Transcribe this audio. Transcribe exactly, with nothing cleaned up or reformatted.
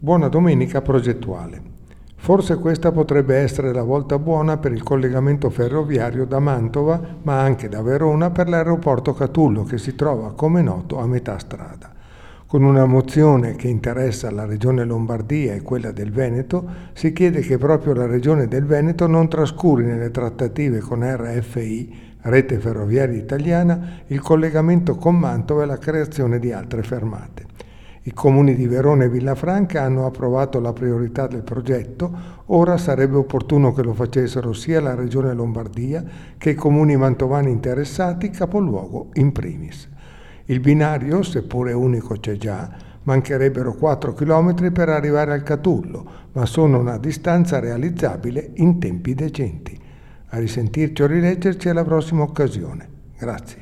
Buona domenica progettuale. Forse questa potrebbe essere la volta buona per il collegamento ferroviario da Mantova, ma anche da Verona per l'aeroporto Catullo, che si trova, come noto, a metà strada. Con una mozione che interessa la Regione Lombardia e quella del Veneto, si chiede che proprio la Regione del Veneto non trascuri nelle trattative con R F I, Rete Ferroviaria Italiana, il collegamento con Mantova e la creazione di altre fermate. I comuni di Verona e Villafranca hanno approvato la priorità del progetto, ora sarebbe opportuno che lo facessero sia la Regione Lombardia che i comuni mantovani interessati, capoluogo in primis. Il binario, seppure unico c'è già, mancherebbero quattro chilometri per arrivare al Catullo, ma sono una distanza realizzabile in tempi decenti. A risentirci o rileggerci alla prossima occasione. Grazie.